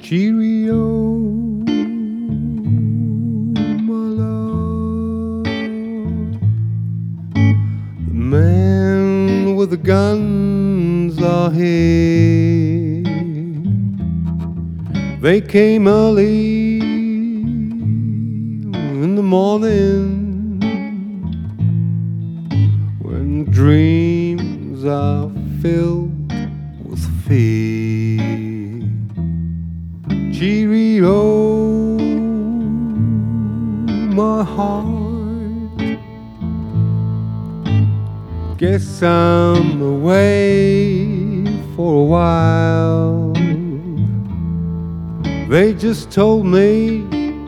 Cheerio, my love. The men with the guns are here. They came early in the morning when dreams are filled with fear. Cheerio, my heart. Guess I'm away for a while. They just told me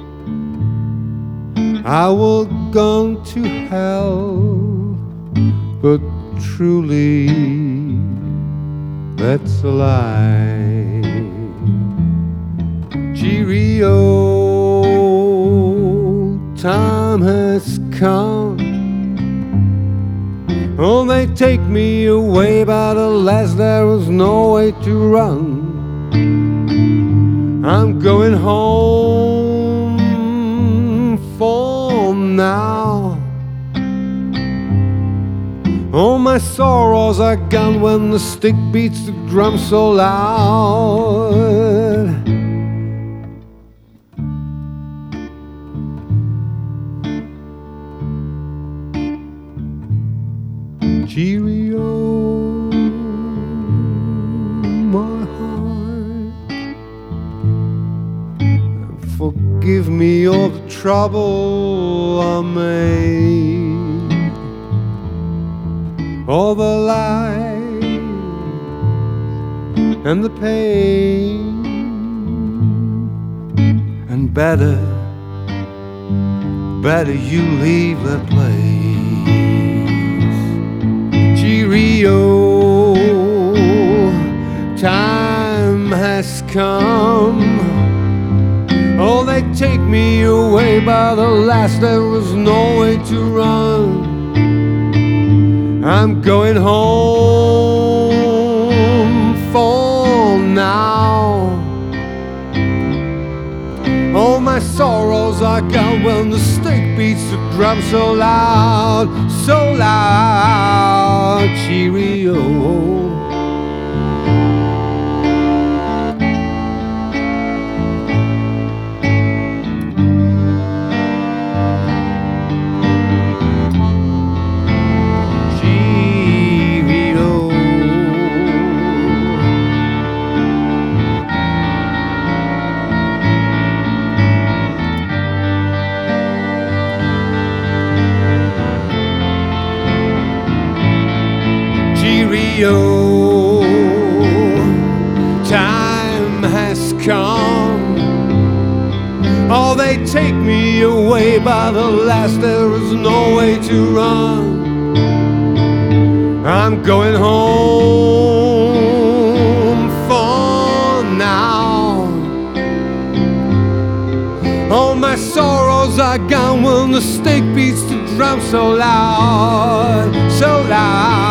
I was gone to hell, but truly that's a lie. Cheerio, time has come. Oh, they take me away, but alas, there was no way to run. I'm going home for now. All my sorrows are gone when the stick beats the drum so loud. Cheerio, my heart. Forgive me all the trouble I made, all the lies and the pain, and better you leave that place. Cheerio, time has come. Oh, they take me away, but alas, there was no way to run. I'm going home for now. All my sorrows are gone when the stick beats the drum so loud, so loud. Cheerio. Time has come. Oh, they take me away, but alas, there is no way to run. I'm going home for now. All my sorrows are gone when the stick beats the drum so loud, so loud.